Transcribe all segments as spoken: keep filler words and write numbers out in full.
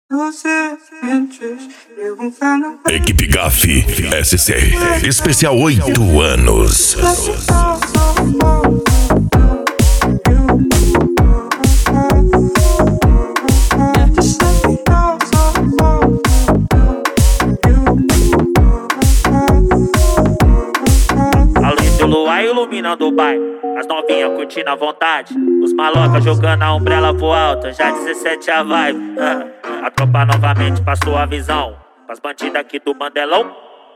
Equipe G A F S C Especial oito anos. A luz do luar iluminando o bairro, as novinhas curtindo à vontade, os malocas jogando a umbrella pro alto, já dezessete a vibe. A tropa novamente passou a visão pras bandidas aqui do Mandelão.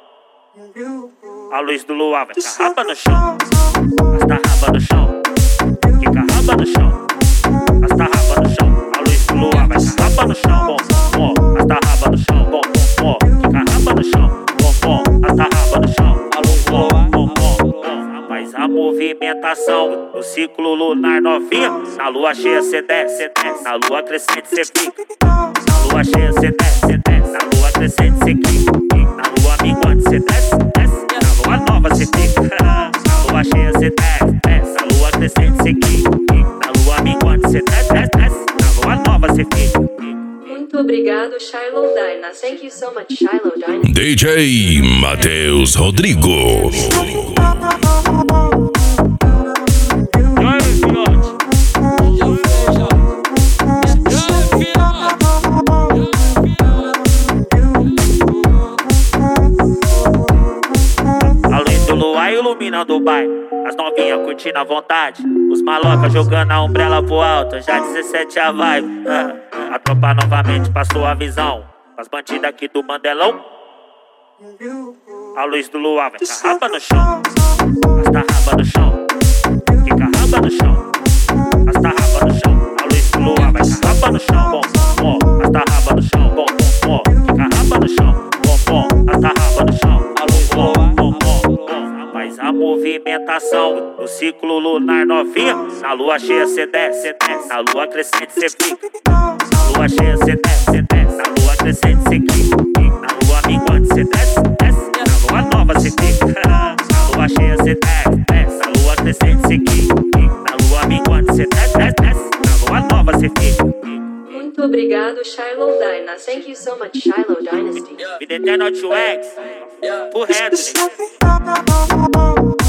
A luz do luar vai ficar raba no chão, hasta raba no chão, fica raba no chão, hasta raba no chão. A luz do luar vai ficar raba no chão, bom, bom, hasta raba no chão, bom, bom, fica raba no chão, bom, bom, hasta raba no chão. A luz do luar, bom, bom, bom. Mas a movimentação do ciclo lunar novinha, na lua cheia cê desce, cê desce, na lua crescente cê fica. Na lua cheia cê desce, cê desce, na lua crescente cê quica. Na lua minguante cê desce, desce, na lua nova cê fica. Na lua cheia cê desce, desce, na lua crescente cê quica. Na lua minguante cê desce, desce, desce, na lua nova cê fica. Muito obrigado, Shiloh Dynas. Thank you so much, Shiloh Dynas. D J Matheus Rodrigo. Iluminando o bairro, as novinhas curtindo à vontade, os malocas jogando a umbrella pro alto, já dezessete a vibe. A tropa novamente passou a visão pras bandidas aqui do Mandelão. A luz do luar vai ficar raba no chão, hasta raba no chão, fica raba no chão, hasta raba no chão. A luz do luar vai ficar raba no chão, bom, bom, hasta raba no chão, bom, bom, fica raba no chão, bom, bom, hasta raba no chão. A luz do luar, bom, bom. Mas a movimentação do ciclo lunar novinha, na lua cheia cê desce, cê desce, na lua crescente cê fica. Na lua cheia cê desce, cê desce, na lua crescente cê quica. Na lua minguante cê desce, desce, na lua nova cê fica. Na lua cheia cê desce, desce, na lua crescente cê quica. Na lua minguante cê desce, desce, desce, na lua nova cê fica. Muito obrigado, Shiloh Dynas. Thank you so much, Shiloh Dynasty. Vida eterna to X, pro reto, né?